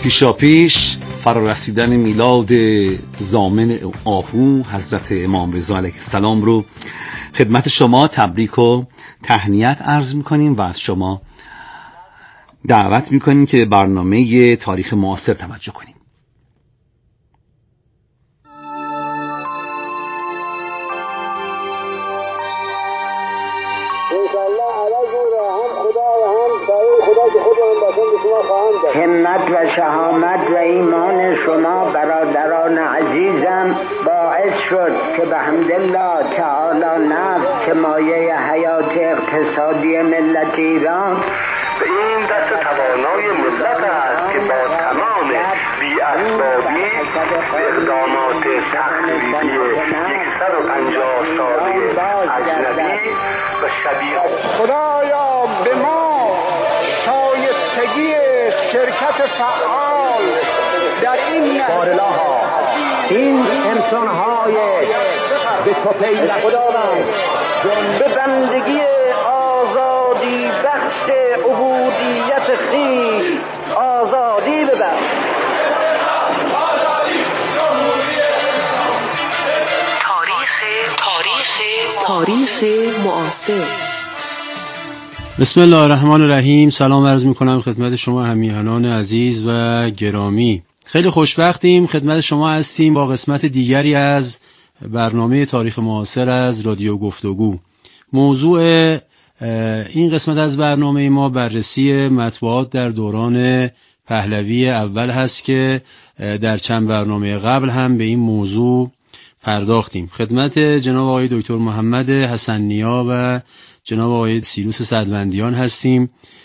پیشاپیش فرارسیدن میلاد ضامن آهو حضرت امام رضا علیه السلام رو خدمت شما تبریک و تهنیت عرض میکنیم و از شما دعوت میکنیم که برنامه تاریخ معاصر توجه کنید. همت و شهامت و ایمان شما برادران عزیزم باعث شد که به حمدالله تعالی نفت که مایه حیات اقتصادی ملت ایران به این دست توانای ملت است که با تمام بی‌اسبابی اقدامات تخریبی 150 ساله اجنبی و شبیه خدایا به ما شایستگی شرکت فعال در این بارلاها این انسان‌های به تو پیوسته خداوند به بندگی آزادی بخش عبودیت خویش آزادی ببخش. تاریخ معاصر. بسم الله الرحمن الرحیم. سلام عرض میکنم خدمت شما همیهنان عزیز و گرامی. خیلی خوشبختیم خدمت شما هستیم با قسمت دیگری از برنامه تاریخ معاصر از رادیو گفتگو. موضوع این قسمت از برنامه ما بررسی مطبوعات در دوران پهلوی اول هست که در چند برنامه قبل هم به این موضوع پرداختیم. خدمت جناب آقای دکتر محمد حسن نیا و جناب آقای سیروس سدوندیان هستیم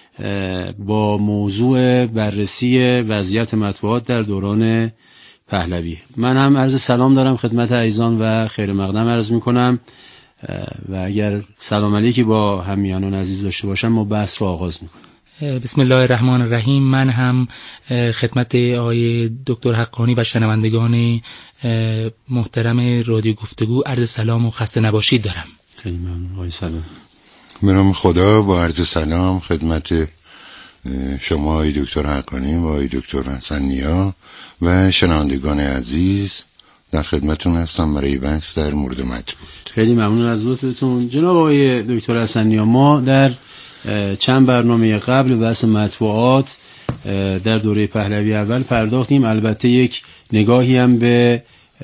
با موضوع بررسی وضعیت مطبوعات در دوران پهلوی. من هم عرض سلام دارم خدمت عزیزان و خیر مقدم عرض میکنم و اگر سلام علیکی با همیهنان عزیز داشته باشم ما بحث رو آغاز میکنم. بسم الله الرحمن الرحیم. من هم خدمت آقای دکتر حقانی و شنوندگان محترم رادیو گفتگو عرض سلام و خسته نباشید دارم. خیلی ممنون آقای سلام. به نام خدا با عرض سلام خدمت شما آقای دکتر حقانی و آقای دکتر حسن نیا و شنوندگان عزیز در خدمتون هستم برای بحث در مورد مطبوعات. خیلی ممنون از لطفتون جناب آقای دکتر حسن نیا. ما در چند برنامه قبل بحث مطبوعات در دوره پهلوی اول پرداختیم، البته یک نگاهی هم به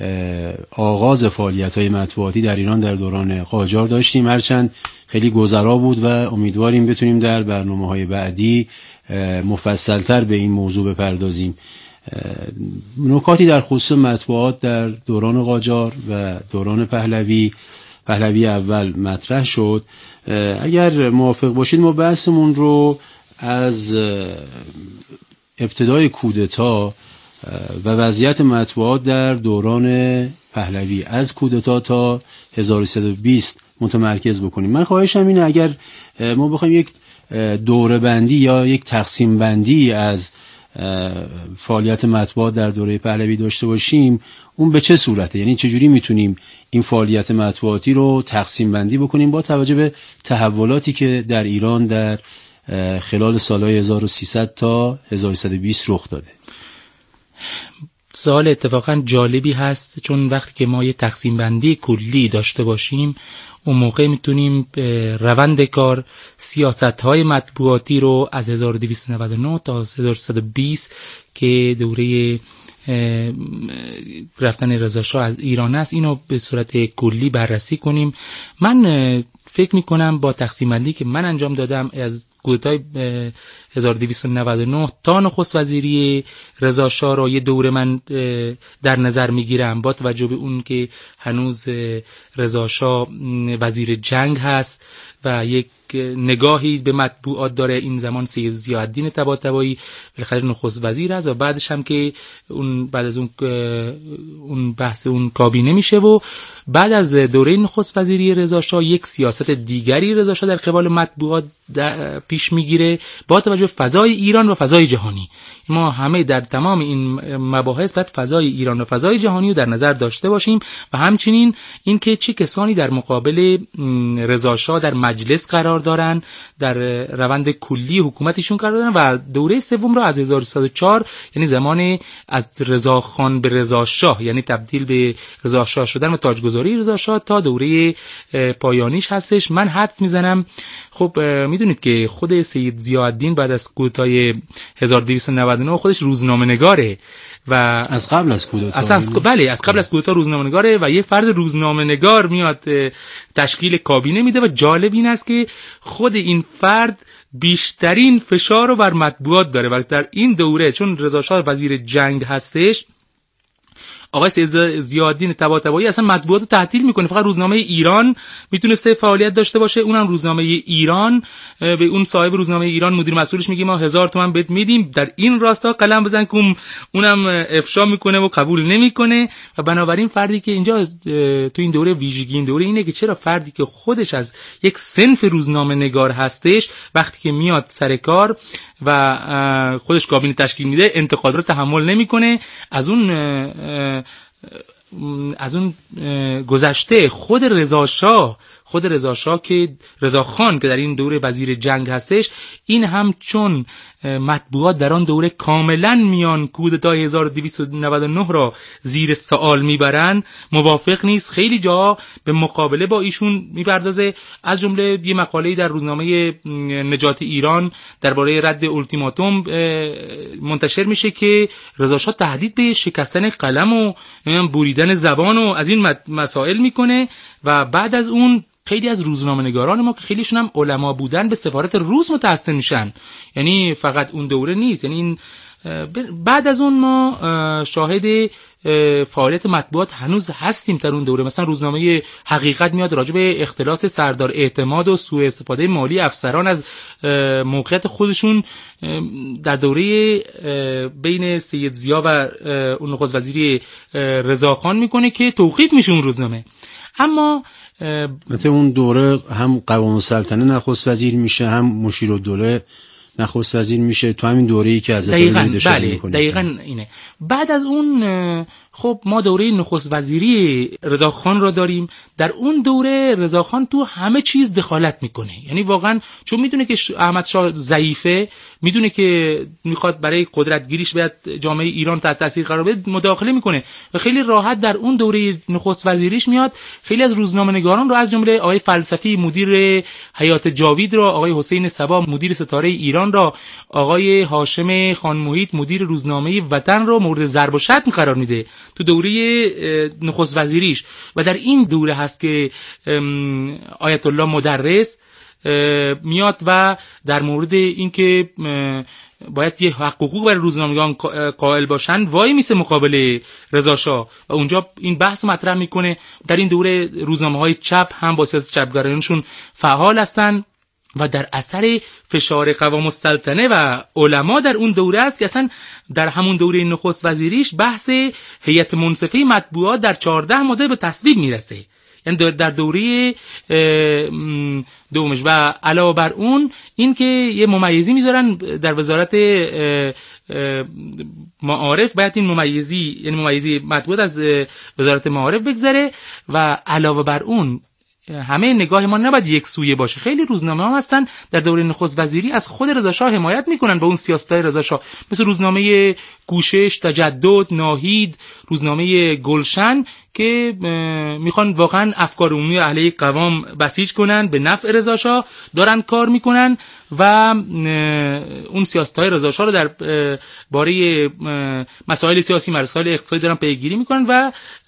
آغاز فعالیت‌های مطبوعاتی در ایران در دوران قاجار داشتیم، هرچند خیلی گذرا بود و امیدواریم بتونیم در برنامه‌های بعدی مفصل‌تر به این موضوع بپردازیم. نکاتی در خصوص مطبوعات در دوران قاجار و دوران پهلوی اول مطرح شد. اگر موافق باشید ما بحثمون رو از ابتدای کودتا و وضعیت مطبوعات در دوران پهلوی از کودتا تا 1320 متمرکز بکنیم. من خواهشم اینه اگر ما بخوایم یک دوره بندی یا یک تقسیم بندی از فعالیت مطبوعات در دوره پهلوی داشته باشیم اون به چه صورته، یعنی چجوری میتونیم این فعالیت مطبوعاتی رو تقسیم بندی بکنیم با توجه به تحولاتی که در ایران در خلال سالهای 1300 تا 1120 رخ داده. سوال اتفاقا جالبی هست، چون وقتی که ما یه تقسیم بندی کلی داشته باشیم اون موقع میتونیم روند کار سیاست‌های مطبوعاتی رو از 1299 تا 1320 که دوره رفتن رضا شاه از ایران است اینو به صورت کلی بررسی کنیم. من فکر میکنم با تقسیم بندی که من انجام دادم از کودتای 1299 تا نخست وزیری رضا شاه رو یه دوره من در نظر میگیرم با توجه به اون که هنوز رضا شاه وزیر جنگ هست و یک نگاهی به مطبوعات داره. این زمان سید ضیاءالدین طباطبایی بالاخره نخست وزیر است و بعدش هم که اون بعد از اون بحث اون کابینه میشه و بعد از دوره نخست وزیری رضا شاه یک سیاست دیگری رضا شاه در قبال مطبوعات پیش میگیره با توجه به فضای ایران و فضای جهانی. ما همه در تمام این مباحث باید فضای ایران و فضای جهانی رو در نظر داشته باشیم و همچنین اینکه چه کسانی در مقابل رضا شاه در مجلس قرار دارن، در روند کلی حکومتشون قرار دارن و دوره سوم رو از 1304 یعنی زمان از رضا خان به رضا شاه، یعنی تبدیل به رضا شاه شدن و تاجگذاری رضا شاه تا دوره پایانیش هستش. من حدس میزنم خب میدونید که خود سید ضیاءالدین بعد از کودتای 1299 خودش روزنامه نگاره و از قبل از کودتا بله از قبل از کودتا روزنامه نگاره و یه فرد روزنامه نگار میاد تشکیل کابینه میده و جالب این است که خود این فرد بیشترین فشار رو بر مطبوعات داره و در این دوره چون رضا شاه وزیر جنگ هستش، آقای سید ضیاءالدین طباطبایی اصلا مطبوعات رو تعطیل میکنه. فقط روزنامه ایران میتونسته فعالیت داشته باشه، اونم روزنامه ایران. به اون صاحب روزنامه ایران مدیر مسئولش میگه ما 1000 تومان بهت میدیم در این راستا قلم بزن که اونم افشا میکنه و قبول نمیکنه. و بنابراین فردی که اینجا تو این دوره ویژگی این دوره اینه که چرا فردی که خودش از یک صنف روزنامه نگار هستش وقتی که میاد سر کار و خودش کابینه تشکیل میده انتقاد رو تحمل نمیکنه. از اون گذشته خود رضا شاه که رضا خان که در این دوره وزیر جنگ هستش، این هم چون مطبوعات در آن دوره کاملا میان کودتای 1299 را زیر سوال میبرن، موافق نیست، خیلی جا به مقابله با ایشون میپردازه. از جمله یه مقاله در روزنامه نجات ایران درباره رد التیماتوم منتشر میشه که رضا شاه تهدید به شکستن قلم و بریدن زبان و از این مسائل میکنه. و بعد از اون خیلی از روزنامه‌نگاران ما که خیلیشون هم علما بودن به سفارت روس متحسن میشن. یعنی فقط اون دوره نیست، یعنی این بعد از اون ما شاهد فعالیت مطبوعات هنوز هستیم در اون دوره. مثلا روزنامه حقیقت میاد راجع به اختلاس سردار اعتماد و سوء استفاده مالی افسران از موقعیت خودشون در دوره بین سید ضیا و اون نخست وزیری رضا خان میکنه که توقیف میشه اون روزنامه. اما مثل اون دوره هم قوام السلطنه نخست وزیر میشه، هم مشیرالدوله نخست وزیر میشه تو همین دوره‌ای که از دقیقاً اینه. بعد از اون خب ما دوره نخست وزیری رضا خان را داریم. در اون دوره رضا خان تو همه چیز دخالت میکنه، یعنی واقعا چون میدونه که احمد شاه ضعیفه، میدونه که میخواد برای قدرت گیریش باید جامعه ایران تحت تاثیر قرار بده، مداخله میکنه و خیلی راحت در اون دوره نخست وزیریش میاد خیلی از روزنامه‌نگاران رو از جمله آقای فلسفی مدیر حیات جاوید را، آقای حسین صبا مدیر ستاره ایران را، آقای هاشم خان محیط مدیر روزنامه وطن را مورد ضرب و شتم قرار میده تو دوره نخست وزیریش. و در این دوره هست که آیت الله مدرس میاد و در مورد اینکه باید یه حقوق برای روزنامه‌نگاران قائل باشن وای میسه مقابل رضا شاه و اونجا این بحث مطرح میکنه. در این دوره روزنامه‌های چپ هم با سیاست چپگرایانشون فعال هستن و در اثر فشار قوام السلطنه و علما در اون دوره است که اصلا در همون دوره نخست وزیریش بحث هیئت منصفه مطبوعات در 14 ماده به تصویب میرسه، یعنی در دوره دومش. و علاوه بر اون این که یه ممیزی میذارن در وزارت معارف، باید این ممیزی یعنی ممیزی مطبوعات از وزارت معارف بگذره. و علاوه بر اون همه نگاه ما نباید یک سویه باشه. خیلی روزنامه ها هستن در دوره نخست وزیری از خود رضا شاه حمایت میکنن با اون سیاست‌های رضا شاه، مثل روزنامه کوشش، تجدد، ناهید، روزنامه گلشن که میخوان واقعا افکار عمومی علیه قوام بسیج کنن، به نفع رضا شاه دارن کار میکنن و اون سیاست‌های رضا شاه رو در باره مسائل سیاسی، مسائل اقتصادی دارن پیگیری میکنن. و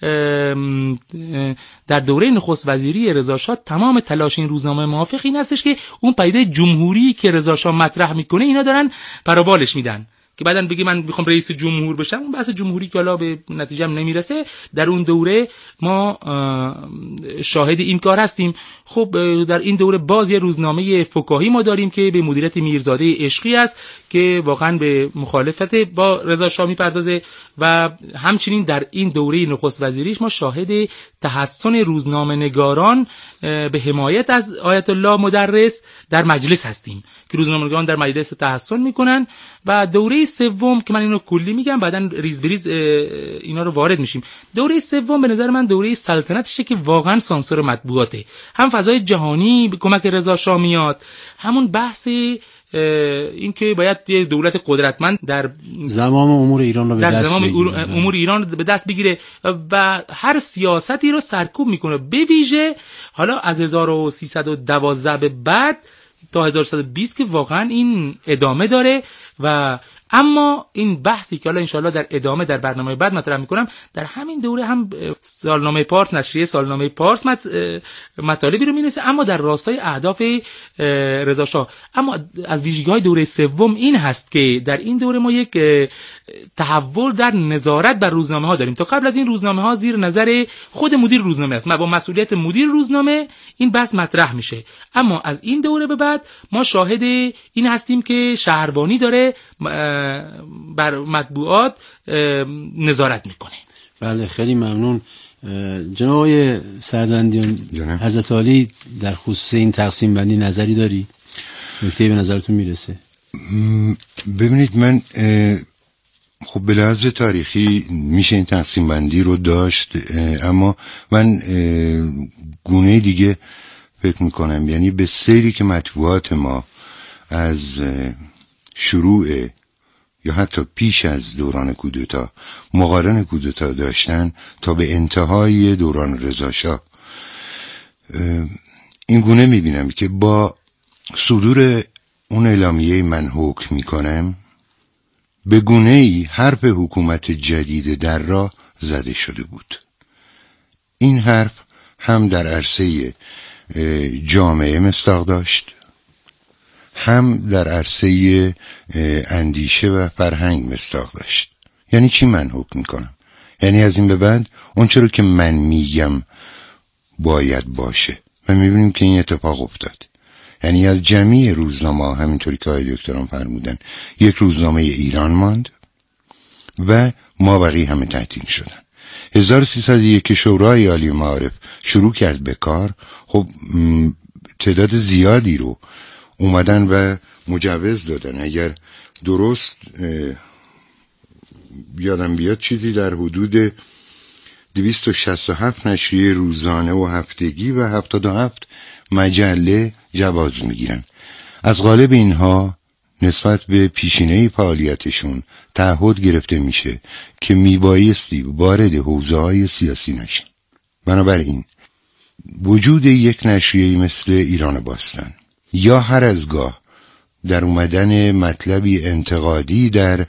در دوره نخست وزیری رضا شاه تمام تلاش این روزنامه موافق این هستش که اون پدیده جمهوری که رضا شاه مطرح میکنه اینا دارن پروبالش میدن که بعداً بگی من میخوام رئیس جمهور بشم. اون بحث جمهوری که حالا به نتیجه هم نمیرسه. در اون دوره ما شاهد این کار هستیم. خب در این دوره باز یه روزنامه فکاهی ما داریم که به مدیریت میرزاده عشقی است که که واقعا به مخالفت با رضا شاه میپردازه و همچنین در این دوره نخست وزیریش ما شاهد تحسن روزنامه نگاران به حمایت از آیت الله مدرس در مجلس هستیم که روزنامه نگاران در مجلس تحسن میکنن. و دوره سوم که من اینو کلی میگم بعدن ریز بریز اینا رو وارد میشیم. دوره سوم به نظر من دوره سلطنتشه که واقعا سانسور مطبوعاته، هم فضای جهانی به کمک رضا شاه میاد، همون بحث این که باید یه دولت قدرتمند در زمام امور ایران رو به دست بگیره و هر سیاستی رو سرکوب میکنه، به ویژه حالا از 1312 به بعد تا 1320 که واقعا این ادامه داره. و اما این بحثی که حالا انشالله در ادامه در برنامه بعد مطرح میکنم، در همین دوره هم سالنامه پارس، نشریه سالنامه پارس مطالبی رو مینویسه اما در راستای اهداف رضا شاه. اما از ویژگی‌های دوره سوم این هست که در این دوره ما یک تحول در نظارت بر روزنامه ها داریم. تا قبل از این روزنامه ها زیر نظر خود مدیر روزنامه است، با مسئولیت مدیر روزنامه این بحث مطرح میشه. اما از این دوره به بعد ما شاهد این هستیم که شهربانی داره بر مطبوعات نظارت میکنه. بله خیلی ممنون جناب آقای سروندیان. حضرت عالی در خصوص این تقسیم بندی نظری داری؟ نکته به نظرتون میرسه؟ ببینید من خب به لحاظ تاریخی میشه این تقسیم بندی رو داشت، اما من گونه دیگه فکر میکنم، یعنی به سیری که مطبوعات ما از شروع یا حتی پیش از دوران کودتا مقارن کودتا داشتن تا به انتهای دوران رضا شاه، این گونه میبینم که با صدور اون اعلامیه من حکم میکنم به گونه‌ای حرف حکومت جدید در راه زده شده بود. این حرف هم در عرصه جامعه مصداق داشت، هم در عرصه اندیشه و فرهنگ مصداق داشت. یعنی چی من حکم میکنم؟ یعنی از این به بعد اون چرا که من میگم باید باشه و میبینیم که این اتفاق افتاد. یعنی از جمعی روزنامه، همینطوری که آقای دکتران فرمودن، یک روزنامه ایران ماند و ما بقیه همه تعطیل شدن. 1301 که شورای عالی معارف شروع کرد به کار، خب تعداد زیادی رو اومدن و مجوز دادن. اگر درست یادم بیاد چیزی در حدود 267 نشریه روزانه و هفتگی و 77 مجله جواز میگیرن. از قالب اینها نسبت به پیشینه فعالیتشون تعهد گرفته میشه که میبایستی وارد حوزه‌های سیاسی نشن. بنابراین وجود یک نشریه مثل ایران باستان یا هر از گاه در اومدن مطلبی انتقادی در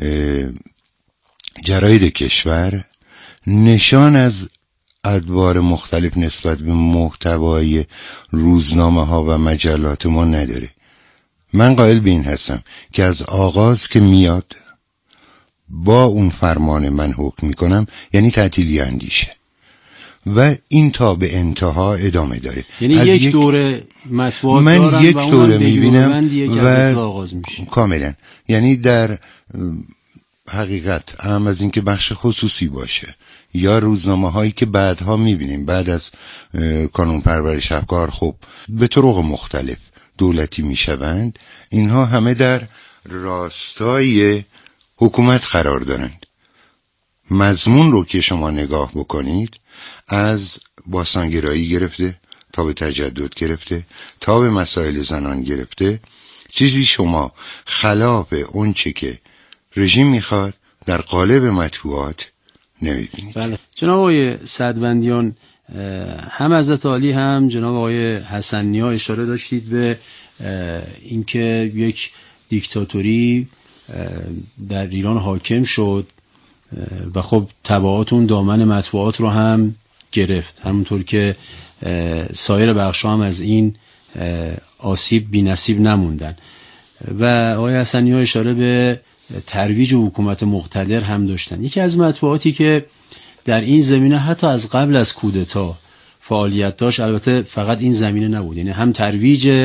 جراید کشور نشان از ادوار مختلف نسبت به محتوای روزنامه ها و مجلات ما نداره. من قائل به این هستم که از آغاز که میاد با اون فرمان من حکم میکنم، یعنی تعطیلی اندیشه و این تا به انتها ادامه داره. یعنی یک دوره مطبوعات من یک دوره میبینم و کاملا، یعنی در حقیقت هم از اینکه بخش خصوصی باشه یا روزنامه هایی که بعدها میبینیم بعد از کانون پرورش افکار خب به طرق مختلف دولتی میشوند، اینها همه در راستای حکومت قرار دارند. مضمون رو که شما نگاه بکنید، از باستانگرایی گرفته تا به تجدد گرفته تا به مسائل زنان گرفته، چیزی شما خلاف اون چه که رژیم میخواد در قالب مطبوعات نمیبینید. بله. جناب آقای سدوندیان، هم حضرت عالی هم جناب آقای حسن نیا اشاره داشتید به اینکه یک دیکتاتوری در ایران حاکم شد و خب تبعات اون دامن مطبوعات رو هم گرفت، همونطور که سایر بخش‌ها هم از این آسیب بی نصیب نموندن. و آقای حسنی ها اشاره به ترویج حکومت مقتدر هم داشتن. یکی از مطبوعاتی که در این زمینه حتی از قبل از کودتا فعالیت داشت، البته فقط این زمینه نبود، یعنی هم ترویج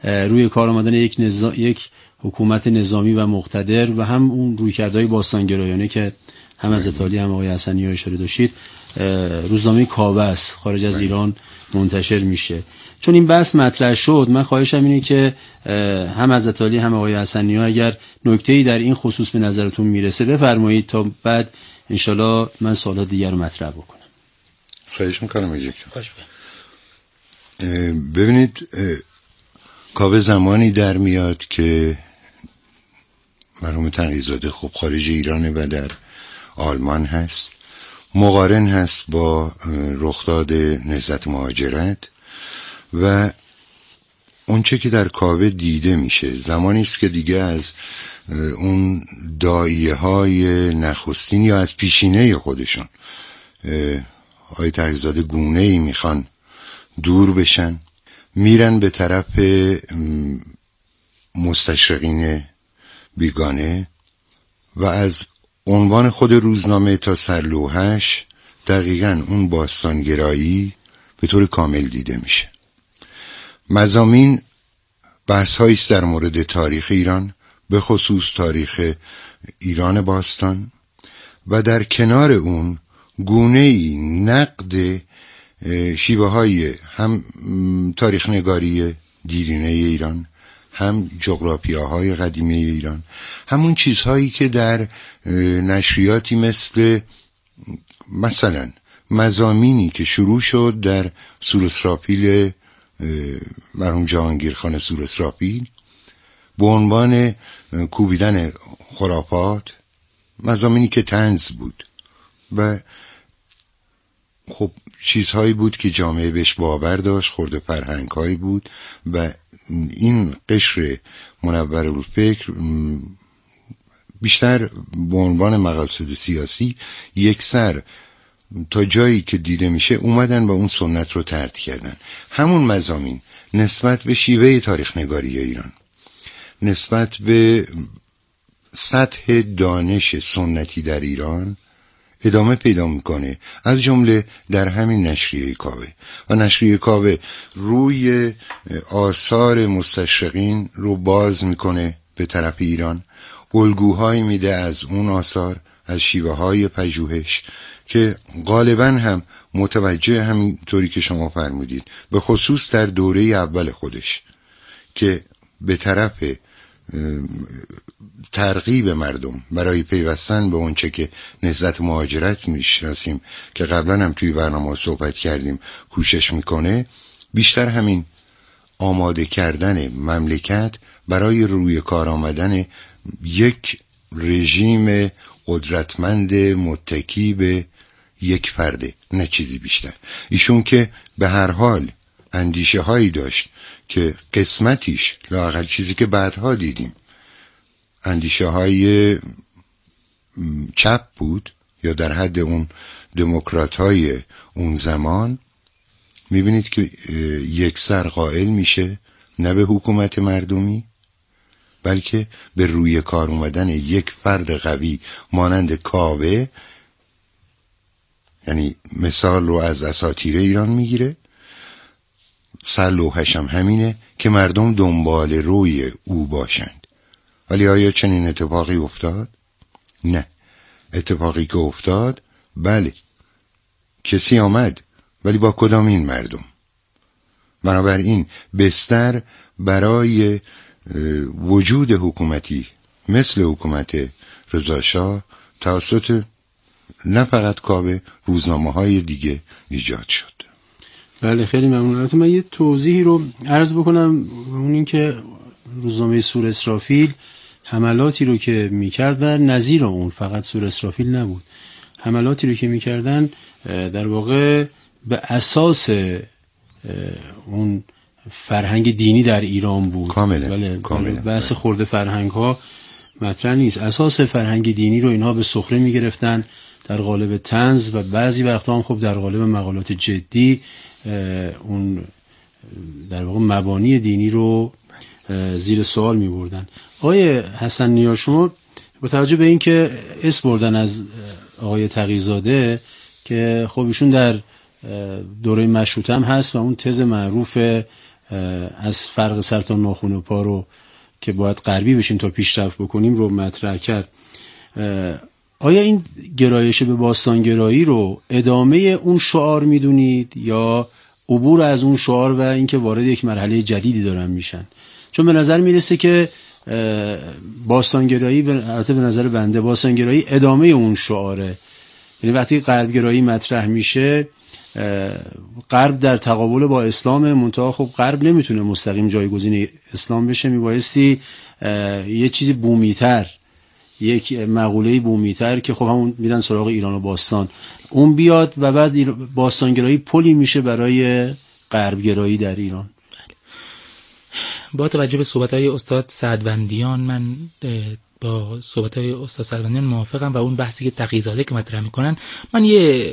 روی کار آمدن یک حکومت نظامی و مقتدر و هم اون رویکردهای باستانگرایانه که هم از عالی هم آقای حسنی اشاره داشتید، روزنامه کاوه است خارج از ایران منتشر میشه. چون این بحث مطرح شد، من خواهشم اینه که هم از عالی هم آقای حسنی اگر نکته‌ای در این خصوص به نظرتون میرسه بفرمایید تا بعد انشالله من سوالات دیگر رو مطرح بکنم. خواهش میکنم. ببینید، کاوه زمانی در میاد که مرحوم تقی‌زاده خب خارج ایرانه و در آلمان هست، مقارن هست با رخداد نهضت مهاجرت و اونچه که در کاوه دیده میشه زمانی است که دیگه از اون داعیه های نخستین یا از پیشینه خودشون آقای تقی‌زاده گونه‌ای میخوان دور بشن، میرن به طرف مستشرقین بیگانه و از عنوان خود روزنامه تا سرلوحش دقیقاً اون باستانگرایی به طور کامل دیده میشه. مضامین بحث هاییست در مورد تاریخ ایران، به خصوص تاریخ ایران باستان، و در کنار اون گونه‌ای نقد شیوه های هم تاریخ نگاری دیرینه ایران، هم جغرافیاهای قدیمی ایران، همون چیزهایی که در نشریاتی مثلا مضامینی که شروع شد در سوراسراپیل مرحوم جهانگیرخان سوراسراپیل به عنوان کوبیدن خرافات، مضامینی که طنز بود و خب چیزهایی بود که جامعه بهش باور داشت، خورده فرهنگ‌هایی بود و این قشر منورالفکر بیشتر به عنوان مقاصد سیاسی یکسر تا جایی که دیده میشه اومدن و اون سنت رو طرد کردن. همون مضامین نسبت به شیوه تاریخ نگاری ایران، نسبت به سطح دانش سنتی در ایران ادامه پیدا میکنه، از جمله در همین نشریه کاوه. و نشریه کاوه روی آثار مستشرقین رو باز میکنه به طرف ایران، الگوهایی میده از اون آثار، از شیوه های پژوهش که غالبا هم متوجه همینطوری که شما فرمودید، به خصوص در دوره اول خودش که به طرف ترغیب مردم برای پیوستن به اونچه که نهضت مهاجرت میشناسیم که قبلا هم توی برنامه صحبت کردیم کوشش میکنه، بیشتر همین آماده کردن مملکت برای روی کار آمدن یک رژیم قدرتمند متکی به یک فرده، نه چیزی بیشتر. ایشون که به هر حال اندیشه هایی داشت که قسمتیش لااقل چیزی که بعدها دیدیم اندیشه های چپ بود یا در حد اون دموکرات های اون زمان، میبینید که یکسر قائل میشه نه به حکومت مردمی بلکه به روی کار اومدن یک فرد قوی مانند کاوه. یعنی مثال رو از اساطیر ایران میگیره، سرلوحش هم همینه که مردم دنبال روی او باشند. ولی آیا چنین اتفاقی افتاد؟ نه. اتفاقی که افتاد، بله، کسی آمد، ولی با کدام این مردم؟ بنابراین بستر برای وجود حکومتی مثل حکومت رضاشاه توسط نه فقط کاوه، روزنامه‌های دیگه ایجاد شد. بله، خیلی ممنون. من یه توضیحی رو عرض بکنم، اون این که روزنامه سور اسرافیل حملاتی رو که میکرد و نظیر اون فقط سور اسرافیل نبود، حملاتی رو که میکردن در واقع به اساس اون فرهنگ دینی در ایران بود. کاملا. بحث خورده فرهنگ ها مطرح نیست. اساس فرهنگ دینی رو اینها به سخره میگرفتن در قالب طنز و بعضی وقتا هم خب در قالب مقالات جدی اون در واقع مبانی دینی رو زیر سوال می بردن. آقای حسن نیا، شما با توجه به این که اسم بردن از آقای تقی‌زاده که خب ایشون در دوره مشروطه هم هست و اون تز معروف از فرق سر تا ناخن و پا رو که باید غربی بشیم تا پیشرفت بکنیم رو مطرح کرد. آیا این گرایش به باستانگرایی رو ادامه اون شعار میدونید یا عبور از اون شعار و اینکه وارد یک مرحله جدیدی دارن میشن؟ چون به نظر میرسه که باستانگرایی، البته به نظر بنده باستانگرایی ادامه اون شعاره. یعنی وقتی غربگرایی مطرح میشه، غرب در تقابل با اسلام، منتها خب غرب نمیتونه مستقیم جایگزین اسلام بشه، میبایستی یه چیزی بومیتر، یک مقوله بومیتر که خب همون میرن سراغ ایران و باستان، اون بیاد و بعد باستانگرایی پلی میشه برای غربگرایی در ایران. با توجه به صحبت‌های استاد سعدوندیان، من با صحبت‌های استاد سعدوندیان موافقم و اون بحثی که تقی‌زاده که مطرح میکنن، من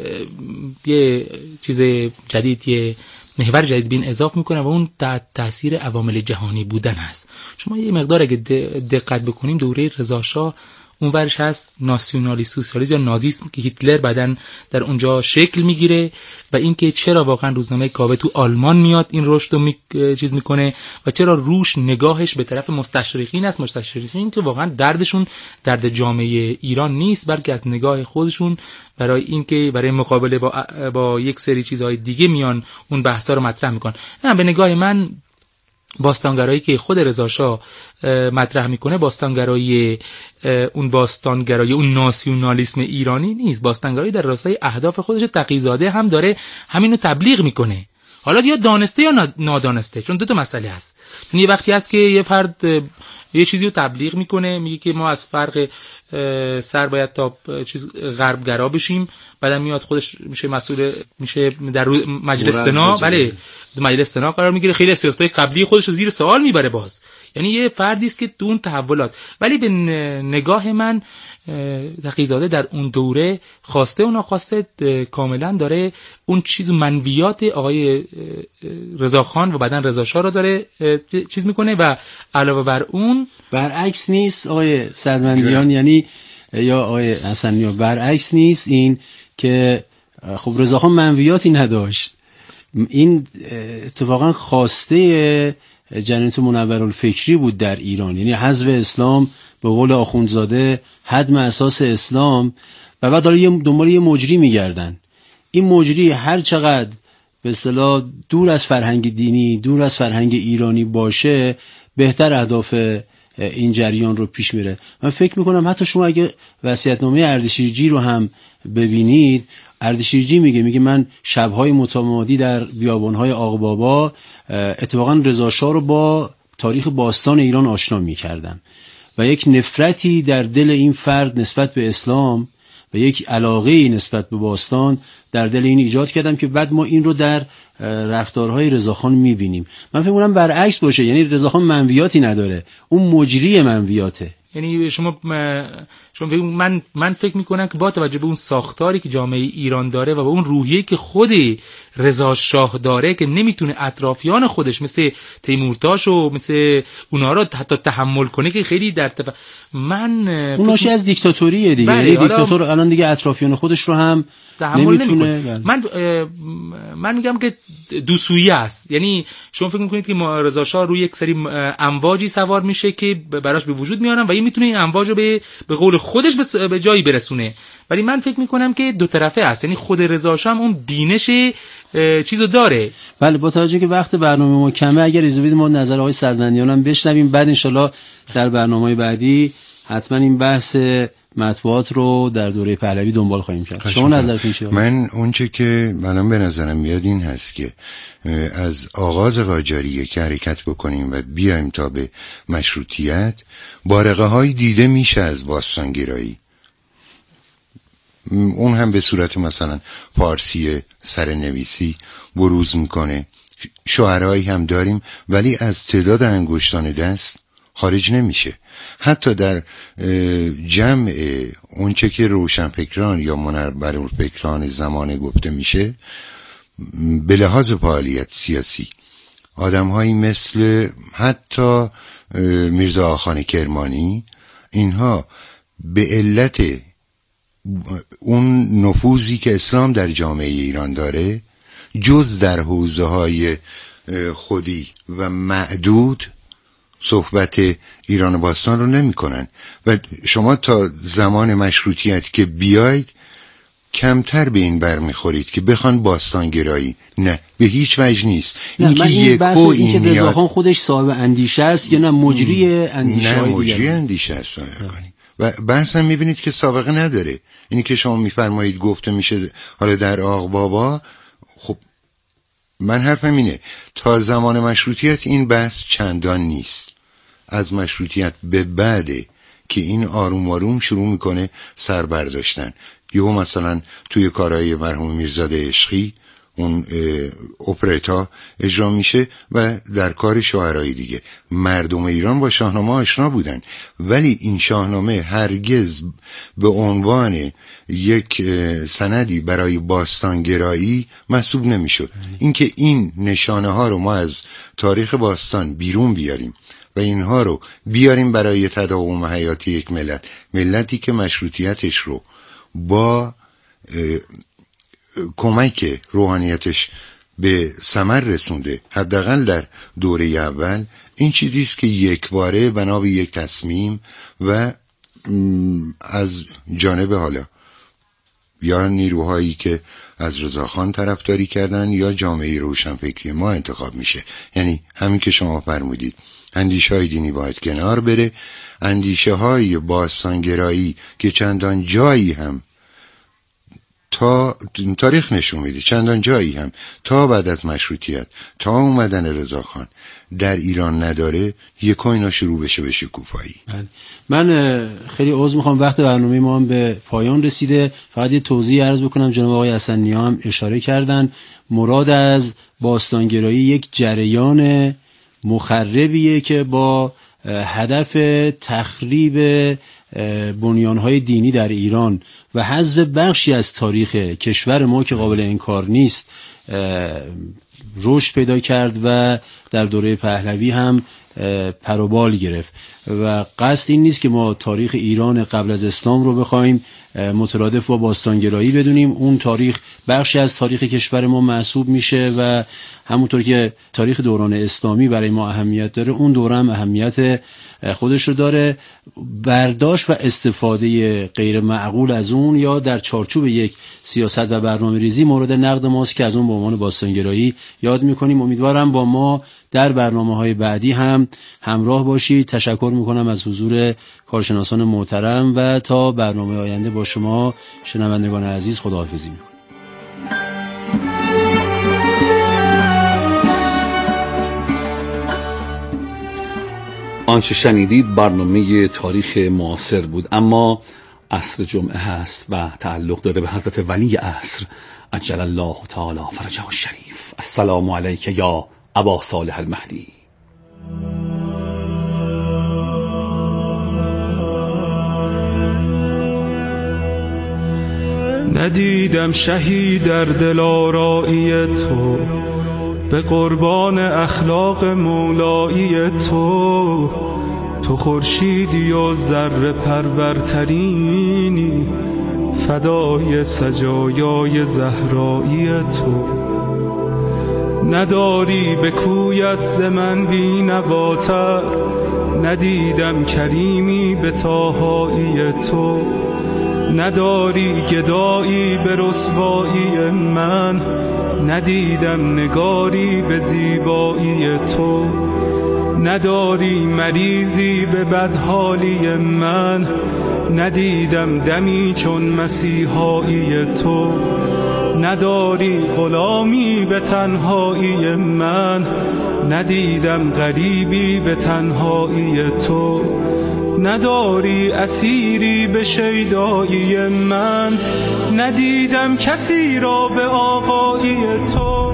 یه چیز جدید، یه محور جدید بین اضافه میکنم و اون تأثیر عوامل جهانی بودن هست. شما یه مقدار اگه دقت بکنیم، دوره رضا شاه اون ورش هست ناسیونالی سوسیالیسم یا نازیسم که هیتلر بعدن در اونجا شکل میگیره و اینکه چرا واقعا روزنامه کاوه تو آلمان میاد این رشد رو چیز میکنه و چرا روش نگاهش به طرف مستشرقین است، مستشرقین که واقعا دردشون درد جامعه ایران نیست، بلکه از نگاه خودشون برای اینکه برای مقابله با یک سری چیزهای دیگه میان اون بحثا رو مطرح میکنن. نه، به نگاه من باستانگرایی که خود رضا شاه مطرح میکنه باستانگرایی اون ناسیونالیسم ایرانی نیست. باستانگرایی در راستای اهداف خودش، تقی‌زاده هم داره همینو تبلیغ میکنه، حالا یا دانسته یا نادانسته، چون دو تا مسئله هست. چون یه وقتی هست که یه فرد یه چیزی رو تبلیغ میکنه، میگه که ما از فرق سر باید تا چیز غربگرا بشیم، بعدم میاد خودش میشه مسئول، میشه در مجلس سنا، بله مجلس سنا قرار میگیره، خیلی سیاست‌های قبلی خودش رو زیر سوال میبره باز. یعنی یه فردی است که دون تحولات، ولی به نگاه من تقی‌زاده در اون دوره خواسته و ناخواسته کاملا داره اون چیز منویات آقای رضاخان و بعدن رضا شاه رو داره چیز میکنه و علاوه بر اون برعکس نیست آقای سعدوندیان، یعنی یا آقای حسنی‌ها، برعکس نیست این که خب رضاخان منویاتی نداشت، این اتفاقا خواسته جنت منورالفکری بود در ایران، یعنی حذف اسلام به قول آخوندزاده، هدم اساس اسلام، و بعد داره دنبال یه مجری میگردن. این مجری هر چقدر به اصطلاح دور از فرهنگ دینی، دور از فرهنگ ایرانی باشه، بهتر اهداف این جریان رو پیش میره. من فکر میکنم حتی شما اگه وصیت‌نامه اردشیرجی رو هم ببینید، اردشیرجی میگه من شب‌های متمادی در بیابان‌های آقابابا اتفاقا رضا شاه رو با تاریخ باستان ایران آشنا میکردم و یک نفرتی در دل این فرد نسبت به اسلام و یک علاقه نسبت به باستان در دل این ایجاد کردم که بعد ما این رو در رفتارهای رضاخان میبینیم. من فکر می‌کنم برعکس باشه، یعنی رضاخان منویاتی نداره، اون مجری منویاته. یعنی من فکر میکنم که با توجه به اون ساختاری که جامعه ایران داره و به اون روحیه‌ای که خود رضا شاه داره که نمیتونه اطرافیان خودش مثل تیمورتاش و مثل اونا رو حتی تحمل کنه، که خیلی در اون ناشی از دیکتاتوریه دیگه. یعنی دیکتاتور الان دیگه اطرافیان خودش رو هم تحمل نمیکنه. من میگم که دوسویی است. یعنی شما فکر میکنید که رضا شاه روی یک سری امواجی سوار میشه که براش به وجود میارن و این میتونه این امواج رو به قول خودش به جایی برسونه، ولی من فکر میکنم که دو طرفه است. یعنی خود رضا شاه هم اون بینش چیزو داره. بله، با توجه که وقت برنامه ما کمه، اگر اجازه بدید ما نظر آقای سعدوندیان هم بشنویم، بعد انشالله در برنامه‌های بعدی حتما این بحث مطبوعات رو در دوره پهلوی دنبال خواهیم کرد. شما نظرتون چیه؟ من اونچه که منم به نظرم میاد این هست که از آغاز قاجاریه که حرکت بکنیم و بیایم تا به مشروطیت، بارقه های دیده میشه از باستانگرایی، اون هم به صورت مثلا فارسی سرنویسی بروز میکنه، شعرهایی هم داریم، ولی از تعداد انگشتان دست خارج نمیشه. حتی در جمع اونچه که روشنفکران یا منورالفکران زمانه گفته میشه، به لحاظ فعالیت سیاسی، آدم‌هایی مثل حتی میرزا آخان کرمانی، اینها به علت اون نفوذی که اسلام در جامعه ایران داره، جز در حوزه‌های خودی و معدود صحبت ایران باستان رو نمی کنن و شما تا زمان مشروطیت که بیاید کمتر به این برمیخورید که بخوان باستانگرایی. نه، به هیچ وجه نیست. این که یک این که رضاخان خودش صاحب اندیشه است یا نه مجری اندیشه؟ نه، مجری اندیشه است. و بحث هم میبینید که سابقه نداره. اینی که شما میفرمایید گفته میشه حالا در آق بابا، خب من حرفم اینه تا زمان مشروطیت این بحث چندان نیست. از مشروطیت به بعده که این آروم آروم شروع میکنه سر برداشتن. یهو مثلا توی کارهای مرحوم میرزاده عشقی اون اپرتا اجرا میشه و در کار شاعرای دیگه. مردم ایران با شاهنامه آشنا بودن، ولی این شاهنامه هرگز به عنوان یک سندی برای باستانگرایی محسوب نمیشد. اینکه این نشانه ها رو ما از تاریخ باستان بیرون بیاریم و اینها رو بیاریم برای تداوم حیاتی یک ملتی که مشروطیتش رو با کمک روحانیتش به ثمر رسونده، حداقل در دوره اول، این چیزی است که یک باره بنا به یک تصمیم و از جانب حالا یا نیروهایی که از رضاخان طرفداری کردن یا جامعه روشنفکری ما انتخاب میشه. یعنی همین که شما فرمودید اندیشه های دینی باید کنار بره، اندیشه های باستانگرایی که چندان جایی هم تا تاریخ نشون میده، چندان جایی هم تا بعد از مشروطیت تا اومدن رضاخان در ایران نداره، یکا اینا شروع بشه به شکوفایی. من خیلی عذر میخوام، وقت برنامه ما هم به پایان رسیده. فقط یه توضیح عرض بکنم، جناب آقای حسن نیا هم اشاره کردن مراد از باستانگرایی یک جریان مخربیه که با هدف تخریب بنیانهای دینی در ایران و حذف بخشی از تاریخ کشور ما که قابل انکار نیست رشد پیدا کرد و در دوره پهلوی هم پروبال گرفت و قصد این نیست که ما تاریخ ایران قبل از اسلام رو بخوایم مترادف با باستانگرایی بدونیم. اون تاریخ بخشی از تاریخ کشور ما محسوب میشه و همونطور که تاریخ دوران اسلامی برای ما اهمیت داره، اون دوره هم اهمیت خودش رو داره. برداشت و استفاده غیر معقول از اون یا در چارچوب یک سیاست و برنامه ریزی مورد نقد ماست که از اون به عنوان باستانگرایی یاد میکنیم. امیدوارم با ما در برنامه‌های بعدی هم همراه باشید. تشکر میکنم از حضور کارشناسان محترم و تا برنامه آینده با شما شنوندگان عزیز خداحافظی میکنم. آنچه شنیدید برنامه تاریخ معاصر بود، اما عصر جمعه هست و تعلق داره به حضرت ولی عصر عجل الله تعالی فرجه الشریف. السلام علیک یا ابا صالح المهدی. ندیدم شهی در دل آرایی تو، به قربان اخلاق مولایی تو. تو خورشیدی و ذره پرورترینی، فدای سجایای زهرایی تو. نداری به کویت ز من بی نواتر، ندیدم کریمی به طاهایی تو. نداری گدایی به رسوایی من، ندیدم نگاری به زیبایی تو. نداری مریضی به بدحالی من، ندیدم دمی چون مسیحایی تو. نداری غلامی به تنهایی من، ندیدم غریبی به تنهایی تو. نداری اسیری به شیدایی من، ندیدم کسی را به آقایی تو.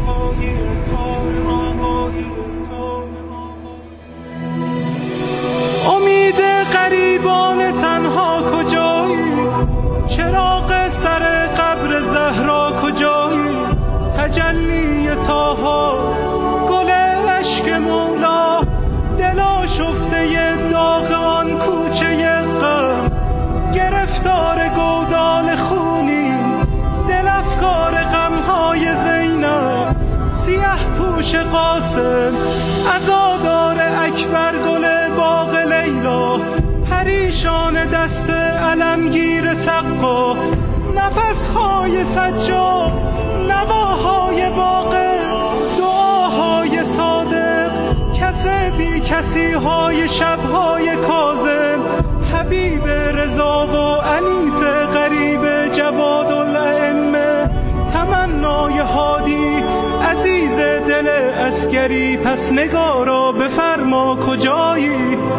امید غریبان تنها کجایی؟ چراغ سر قبر زهرا کجایی؟ تجلی طاها گل عشق مولا، دلا شفته داغ آن کوچه غم. گرفتار گودال خونی، دل افکار غمهای زینب. سیه پوش خاموش قاسم، عزادار اکبر گل باغ لیلا، پریشان دست علمگیر سقا، نفسهای سجاد، نواهای باقر، دعاهای صادق، کس بی کسی های شبهای کاظم، حبیب رضا و انیس غریب جواد الائمه، تمنای هادی عزیز دل عسکری، پس نگارا بفرما کجایی؟